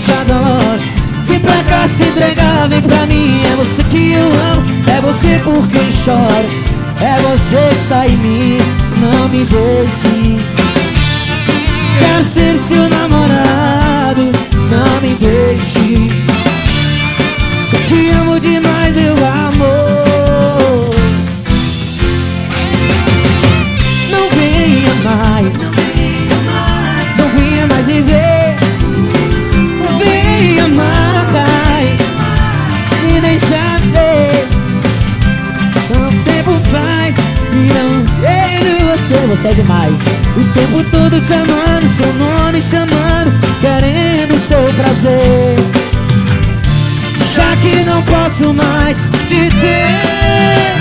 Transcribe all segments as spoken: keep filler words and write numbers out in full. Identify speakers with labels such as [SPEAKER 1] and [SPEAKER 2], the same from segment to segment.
[SPEAKER 1] te adoro. Vem pra cá se entregar, vem pra mim. É você que eu amo, é você por quem choro. É você que está em mim, não me deixe. Quero ser seu namorado, não me deixe. Eu te amo demais, meu amor. Não venha mais, não venha mais me ver. Não venha mais me deixar ver. Quanto tempo faz e não vejo você. Você é demais. O tempo todo te amando, seu nome chamando, querendo seu prazer. Já que não posso mais te ter,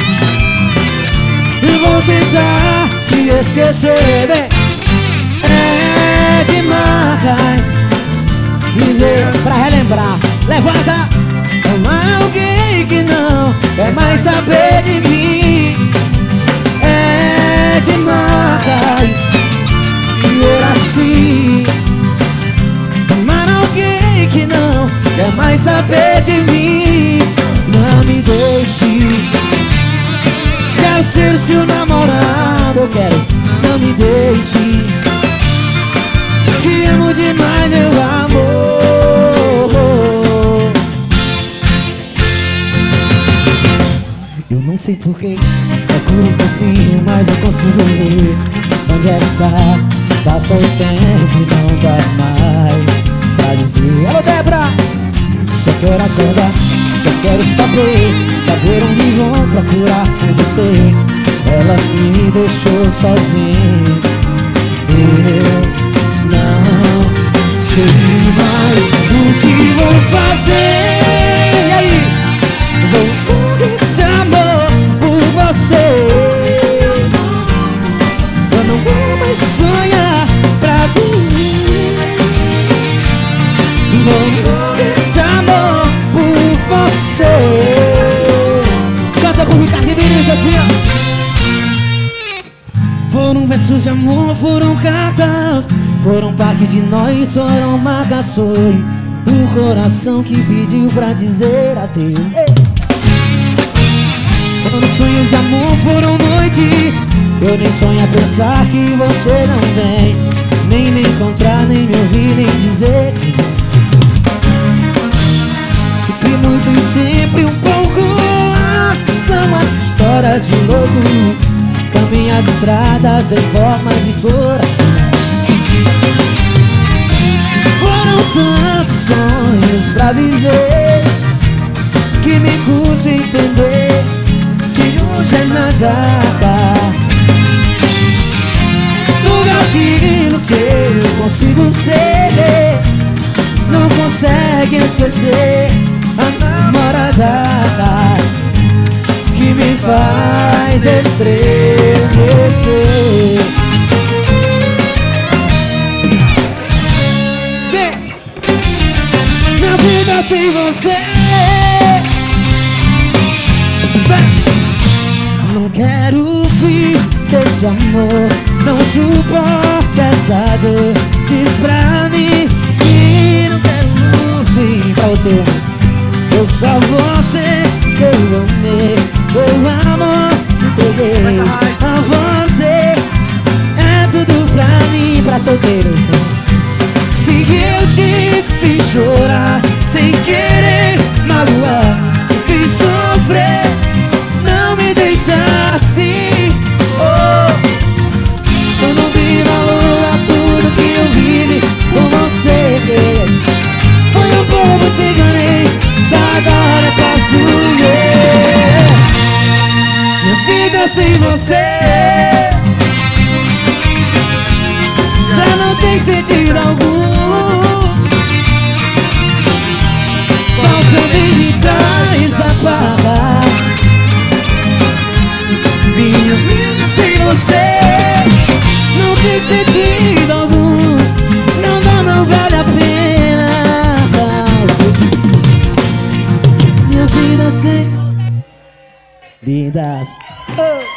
[SPEAKER 1] eu vou tentar te esquecer. É demais viver pra relembrar. Levanta, amar alguém que não quer mais saber de mim. É demais viver assim. Amar alguém que não quer mais saber de mim. Não me deixe. Quero ser seu namorado, eu quero. Não me deixe. Te amo demais, meu amor. Eu não sei porquê, procuro um pouquinho, mas não consigo ver onde ela está. Passa o tempo e não dá mais pra dizer. Alô, Débora! Só quero acordar, só quero saber, saber onde vou procurar por você. Ela me deixou sozinho, eu não sei mais o que vou fazer. E aí? Vou morrer de amor por você. Eu não vou mais sonhar pra dormir. Vou morrer de amor por você. Canta com o Ricardo Vinícius assim, ó. Foram versos de amor, foram cartas, foram parques de nós, foram marcações. O coração que pediu pra dizer adeus. Foram sonhos de amor, foram noites. Eu nem sonho a pensar que você não vem, nem me encontrar, nem me ouvir, nem dizer. Sempre muito e sempre um pouco. São as histórias de louco. Caminha as estradas em forma de coração. Foram tantos sonhos pra viver que me custa entender que hoje é nada. Tudo aquilo que eu consigo ser, não consegue esquecer a namorada que me faz estremecer. Vem! Minha vida sem você. Não quero fim desse amor, não suporto essa dor. Diz pra mim que não quero fim pra você. Eu só você que eu amei, meu amor, entreguei a você. É tudo pra mim, pra solteiro. Se eu te fiz chorar sem querer magoar, te fiz sofrer, não me deixa assim. Oh, eu não dei valor a tudo que eu vivi com você. Foi um bobo, te enganei, só agora posso ver minha vida sem você. Já não tem sentido algum. Falta nem me traz a barra. Minha vida sem você não tem sentido algum. Não dá, não vale a pena. Minha vida sem vidas. Oh.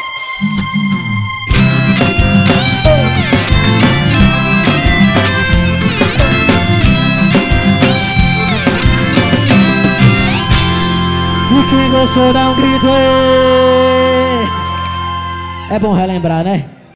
[SPEAKER 1] quem gostou dá um grito aí. É bom relembrar, né?